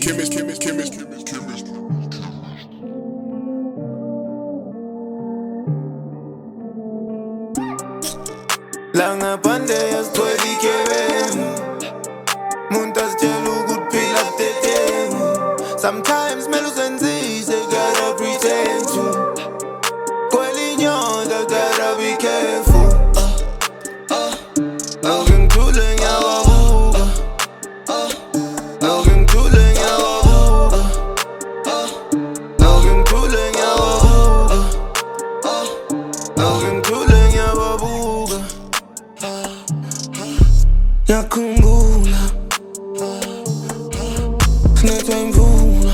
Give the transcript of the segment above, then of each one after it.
Lange bande yasithwele igebengu muntu asitshela ukuthi phila budedengu. Sometimes mele uzenzise, gotta pretend to. Kwelinyoka gotta be careful. Awuke ngithule ngiyawabuka, awuke ngithule ngiyawabuka, awuke ngithule ngiyawabuka, awuke ngithule ngiyawabuka. Ngiyakhumbula sinethwa imvula,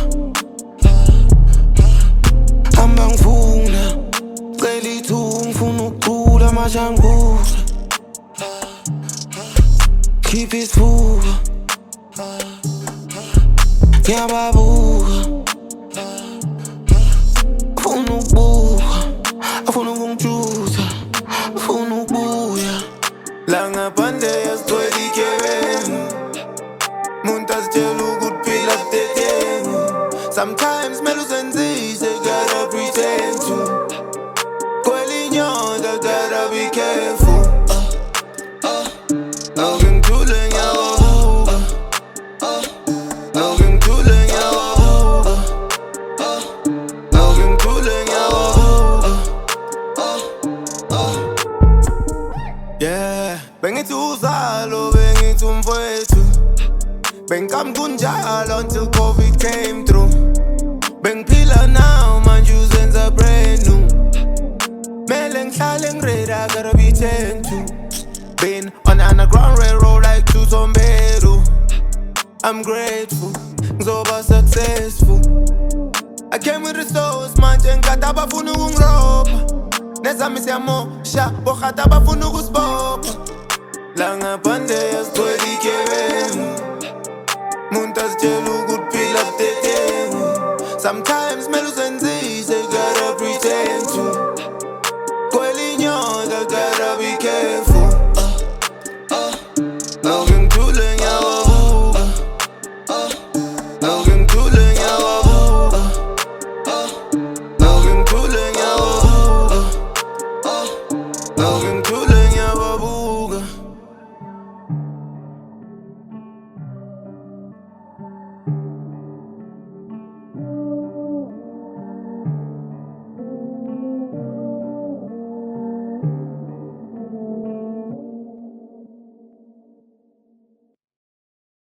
hamba ngifuna cela ithuba, ngifuna ukucula amashanguza, khipha isifuba, ngiyababuka, ngifuna ukubuka, afuna ukungijuza, ngifuna ukubuya. La ngaphandle yasithwele igebengu muntu asitshela ukuthi phila budedengu. Sometimes mele uzenzise, gotta pretend to. Kwelinyoka gotta be careful. Awuke ngithule ngiyawabuka, awuke ngithule ngiyawabuka, awuke ngithule ngiyawabuka. Yeah, bengithi uzalo, bengithi umfowethu, bengikami kunjalo until COVID came through. Bengiphila now manje uzenza brand new. Mele ngihlale ngiready, I gotta be 10 to. Been on the underground railroad like Tutomberu. I'm grateful, ngizoba successful. I came with resource manje ngikade abafuna ukungiroba, nezami siyamosha bohata abafuna ukusibopha. La ngaphandle yasithwele igebengu muntu asitshela ukuthi phila budedengu. Sometimes mele uzenzise, gotta pretend to. Kwelinyoka gotta be careful. Awuke ngithule ngiyawabuka, awuke ngithule ngiyawabuka, awuke ngithule ngiyawabuka, awuke ngithule